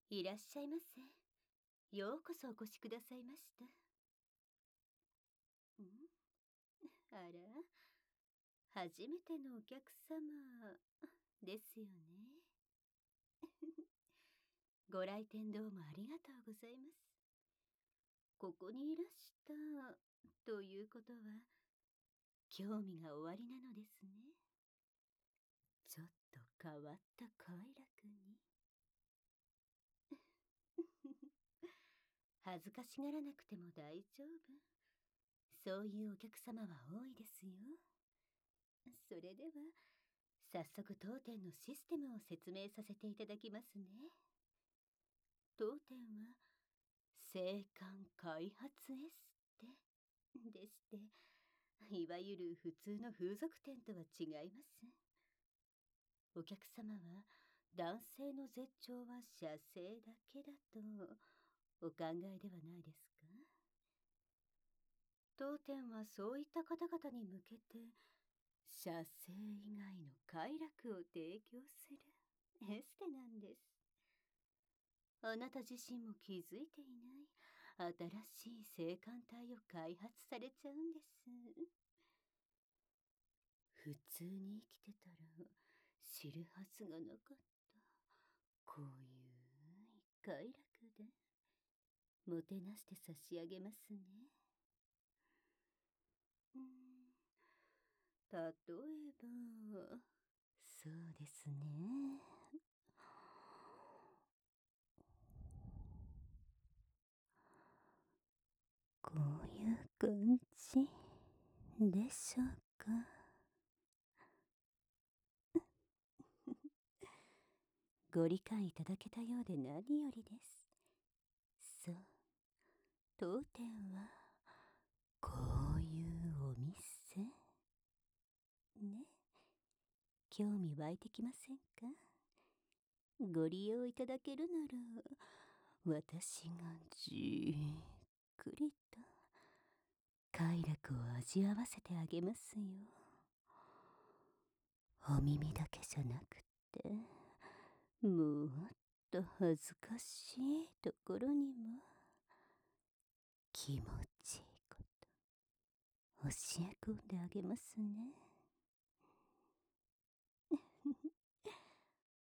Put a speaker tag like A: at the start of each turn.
A: いらっしゃいませ。ようこそお越しくださいました。あら、初めてのお客様ですよね。ご来店どうもありがとうございます。ここにいらしたということは、興味がおありなのですね。ちょっと変わった快楽に。恥ずかしがらなくても大丈夫。そういうお客様は多いですよ。それでは、早速当店のシステムを説明させていただきますね。当店は、生還開発エステでして、いわゆる普通の風俗店とは違います。お客様は、男性の絶頂は射精だけだとお考えではないですか？当店はそういった方々に向けて、射精以外の快楽を提供するエステなんです。あなた自身も気づいていない新しい性感帯を開発されちゃうんです。普通に生きてたら知るはずがなかったこういう快楽でもてなして差し上げますね。例えば、そうですね。こういう感じでしょうか。ご理解いただけたようで何よりです。そう、当店はこういうお店ね。興味湧いてきませんか？ご利用いただけるなら、私がじっくりと快楽を味わわせてあげますよ。お耳だけじゃなくて、もっと恥ずかしいところにも気持ちいいこと教え込んであげますね。